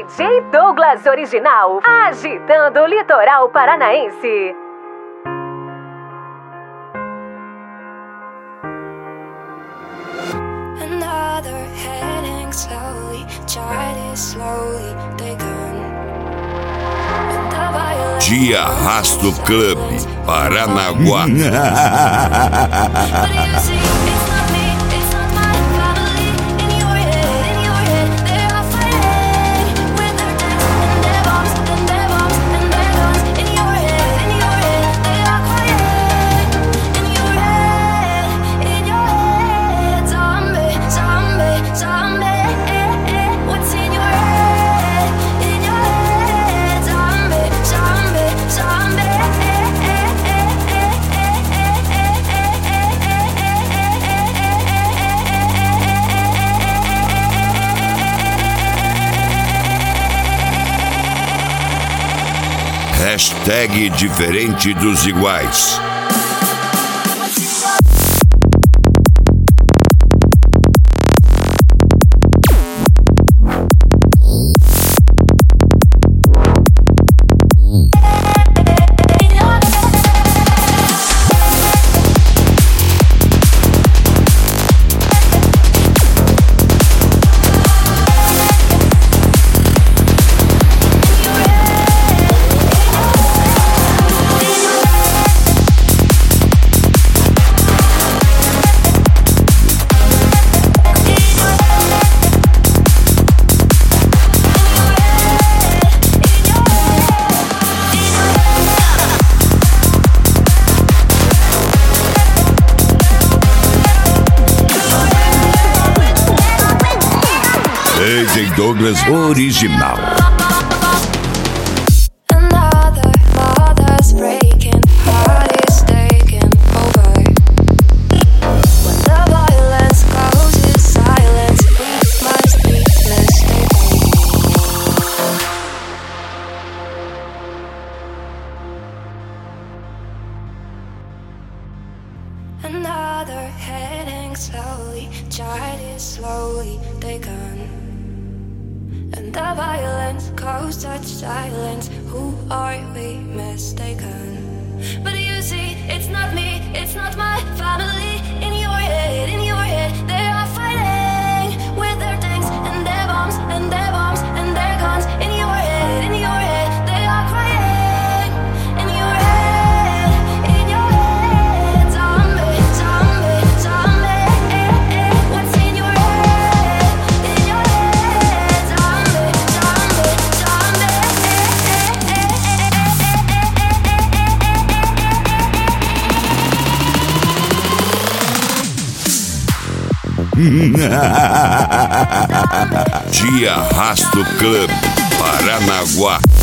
DJ Douglas Original, agitando o litoral paranaense. Another heading slowly, charted slowly, they gone. Dia Rasto Club, Paranaguá. Hashtag diferente dos iguais. DJ Douglas Original. Another heading slowly, charted slowly, they gone. And the violence caused such silence. Who are we mistaken? But you see, it's not me, it's not my family. In your head, they are fighting with their tanks and their bombs and their bombs and their guns. In your head, they are crying. In your head, zombie, zombie, zombie. What's in your head? In your head, zombie, zombie, zombie. Dia Rasto Club, Paranaguá.